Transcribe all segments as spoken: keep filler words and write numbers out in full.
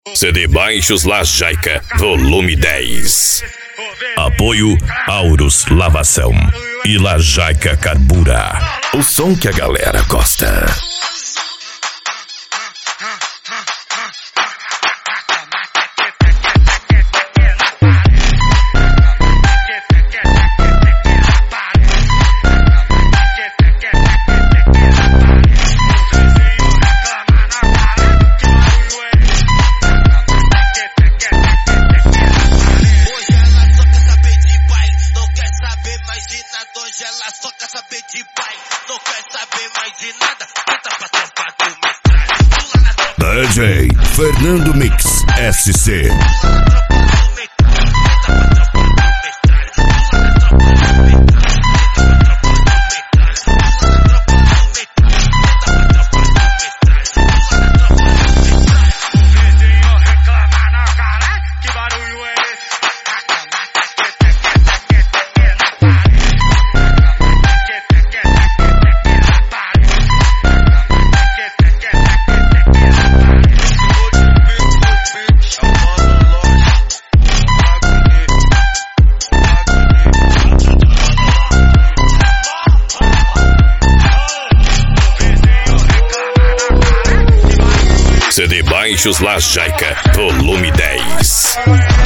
C D Baixos Lajaica, volume dez. Apoio Aurus Lavação e Lajaica Carbura. O som que a galera gosta. D J Fernando Mix S C. C D Baixos Lajaica, volume dez.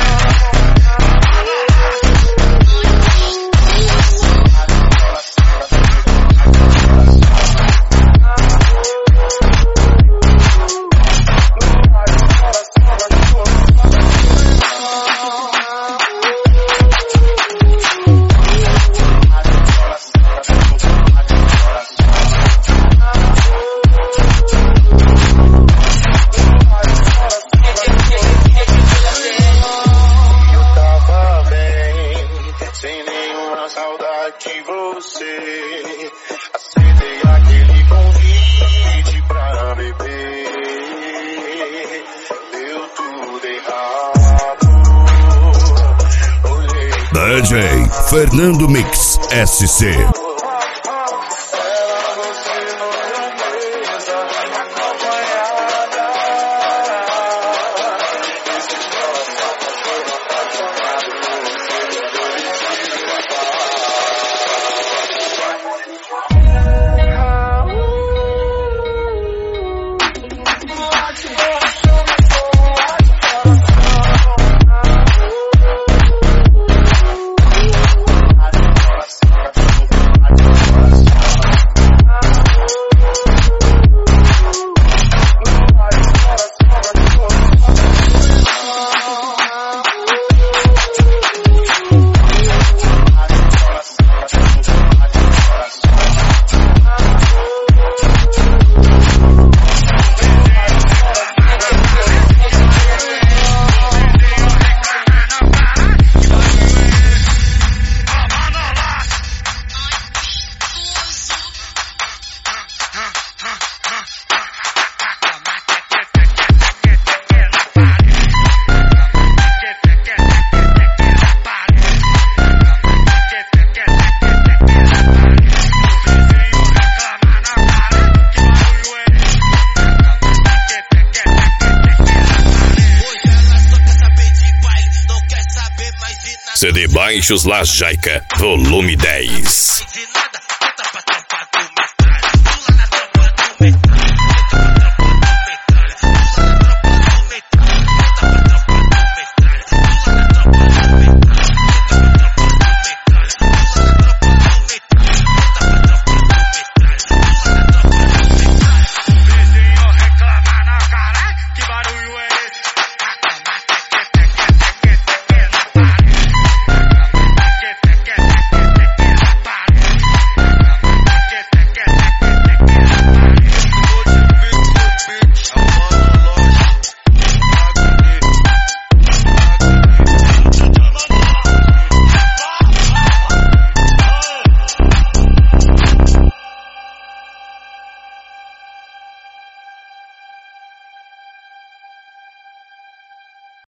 De você, aceitei aquele convite pra beber, deu tudo errado. Olhei D J Fernando Mix S C. C D Baixos Lajaica, volume dez.